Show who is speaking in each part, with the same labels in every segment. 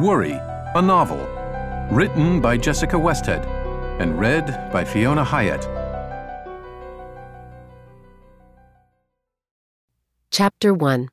Speaker 1: Worry, a novel, written by Jessica Westhead and read by Fiona Hyatt.
Speaker 2: Chapter 1.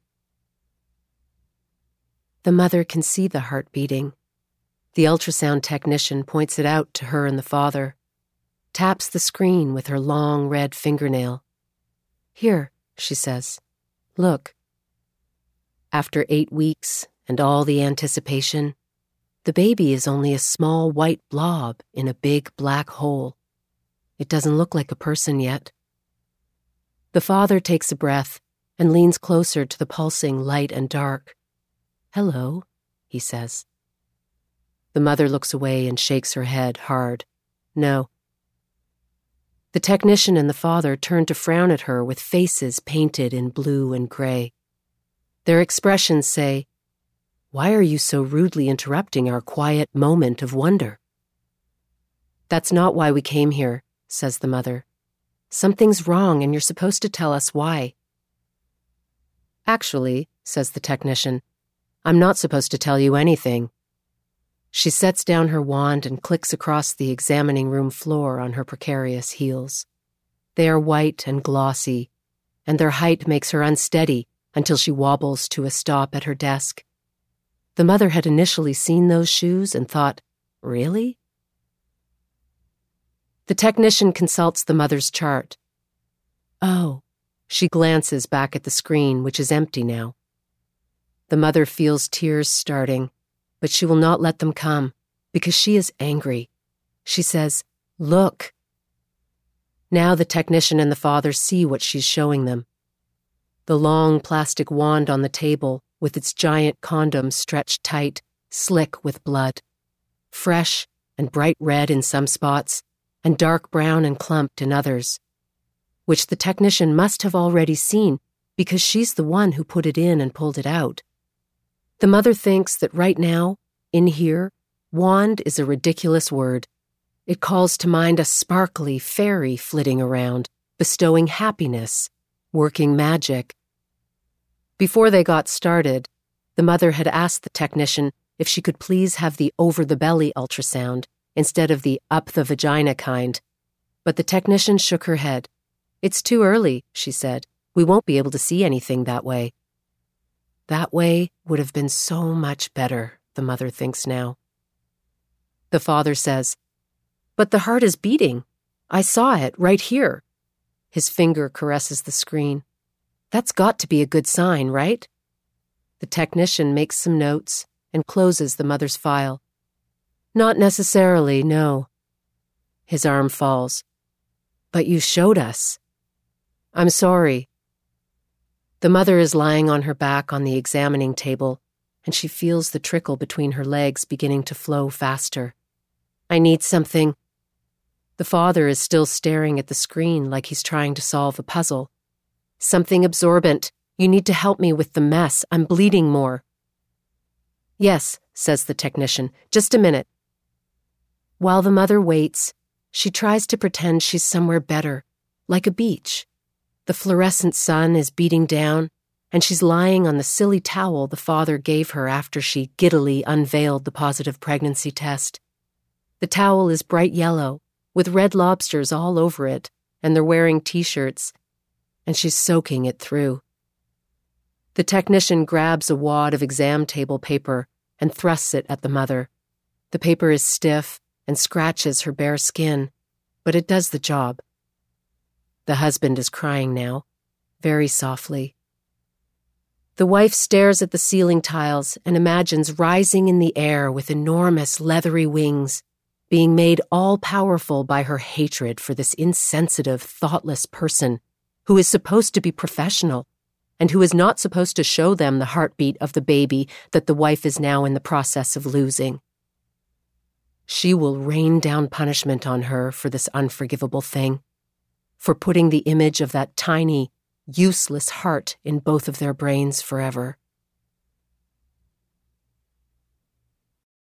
Speaker 2: The mother can see the heart beating. The ultrasound technician points it out to her and the father, taps the screen with her long red fingernail. "Here," she says. "Look." After 8 weeks and all the anticipation, the baby is only a small white blob in a big black hole. It doesn't look like a person yet. The father takes a breath and leans closer to the pulsing light and dark. "Hello," he says. The mother looks away and shakes her head hard. "No." The technician and the father turn to frown at her with faces painted in blue and gray. Their expressions say, "Why are you so rudely interrupting our quiet moment of wonder?" "That's not why we came here," says the mother. "Something's wrong and you're supposed to tell us why." "Actually," says the technician, "I'm not supposed to tell you anything." She sets down her wand and clicks across the examining room floor on her precarious heels. They are white and glossy, and their height makes her unsteady until she wobbles to a stop at her desk. The mother had initially seen those shoes and thought, "Really?" The technician consults the mother's chart. "Oh." She glances back at the screen, which is empty now. The mother feels tears starting, but she will not let them come because she is angry. She says, "Look." Now the technician and the father see what she's showing them. The long plastic wand on the table with its giant condom stretched tight, slick with blood. Fresh and bright red in some spots, and dark brown and clumped in others, which the technician must have already seen because she's the one who put it in and pulled it out. The mother thinks that right now, in here, wand is a ridiculous word. It calls to mind a sparkly fairy flitting around, bestowing happiness, working magic. Before they got started, the mother had asked the technician if she could please have the over-the-belly ultrasound instead of the up-the-vagina kind, but the technician shook her head. "It's too early," she said. "We won't be able to see anything that way." That way would have been so much better, the mother thinks now. The father says, "But the heart is beating. I saw it right here." His finger caresses the screen. "That's got to be a good sign, right?" The technician makes some notes and closes the mother's file. "Not necessarily, no." His arm falls. "But you showed us." "I'm sorry." The mother is lying on her back on the examining table, and she feels the trickle between her legs beginning to flow faster. "I need something." The father is still staring at the screen like he's trying to solve a puzzle. "Something absorbent. You need to help me with the mess. I'm bleeding more." "Yes," says the technician. "Just a minute." While the mother waits, she tries to pretend she's somewhere better, like a beach. The fluorescent sun is beating down, and she's lying on the silly towel the father gave her after she giddily unveiled the positive pregnancy test. The towel is bright yellow, with red lobsters all over it, and they're wearing t-shirts, and she's soaking it through. The technician grabs a wad of exam table paper and thrusts it at the mother. The paper is stiff and scratches her bare skin, but it does the job. The husband is crying now, very softly. The wife stares at the ceiling tiles and imagines rising in the air with enormous leathery wings, being made all-powerful by her hatred for this insensitive, thoughtless person who is supposed to be professional and who is not supposed to show them the heartbeat of the baby that the wife is now in the process of losing. She will rain down punishment on her for this unforgivable thing, for putting the image of that tiny, useless heart in both of their brains forever.